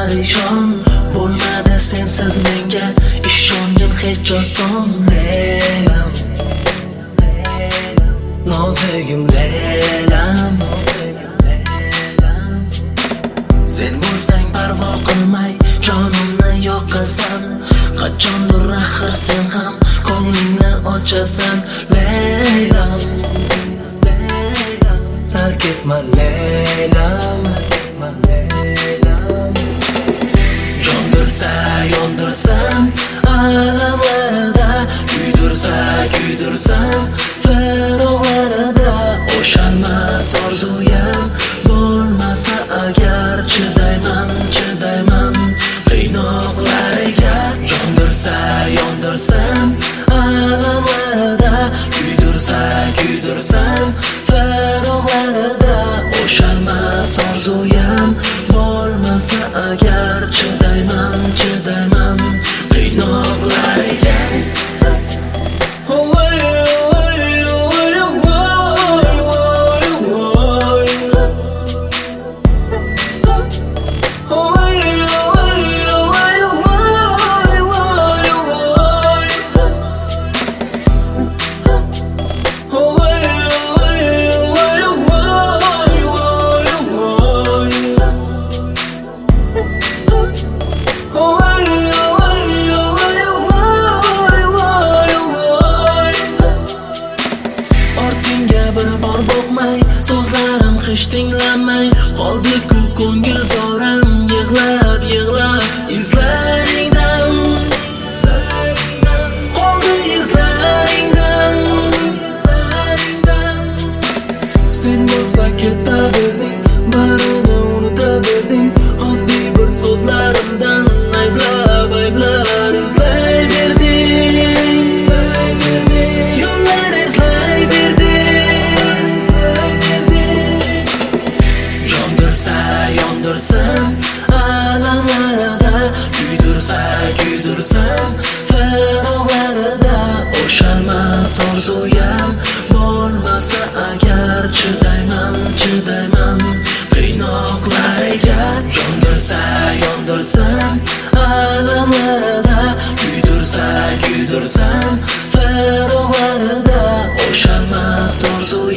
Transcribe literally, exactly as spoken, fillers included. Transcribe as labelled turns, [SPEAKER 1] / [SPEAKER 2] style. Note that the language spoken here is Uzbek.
[SPEAKER 1] parishon bo'lmadi sensiz menga ishongin hech oson. Leylam, nozigim Leylam, sen bo'lsang parvo qilmay jonimni yoqasan. Qachondir axir sen ham ko'nglingni ochasan. Leylam, tark etma Leylam, yondirsa yondirsan alamlarda, kuydirsa kuydirsan feroqlarida. O'shalmas orzuyam bo'lmasa agar, chidayman chidayman qiynoqlarga. Yondirsa yondirsan alamlarda, kuydirsa kuydirsan feroqlarida. O'shalmas orzuyam bo'lmasa agar, chidayman chidayman qiynoqlarga. So'zlarim hech tinglamay qoldi-ku ko'ngil zoram. Yig'lab yig'lab izlaringdan qoldi, izlaringdan. Sen bo'lsa ketaverding, barini unutaverding. Oddiy bir so'zlarimdan ayblab ayblab izlayverding. Yo'llar izlayverding. Yondirsa yondirsan alamlarda, kuydirsa kuydirsan feroqlarida. O'shalmas orzuyam bo'lmasa agar, chidayman chidayman qiynoqlarga. Yondirsa yondirsan alamlarda, kuydirsa kuydirsan feroqlarida. O'shalmas orzuyam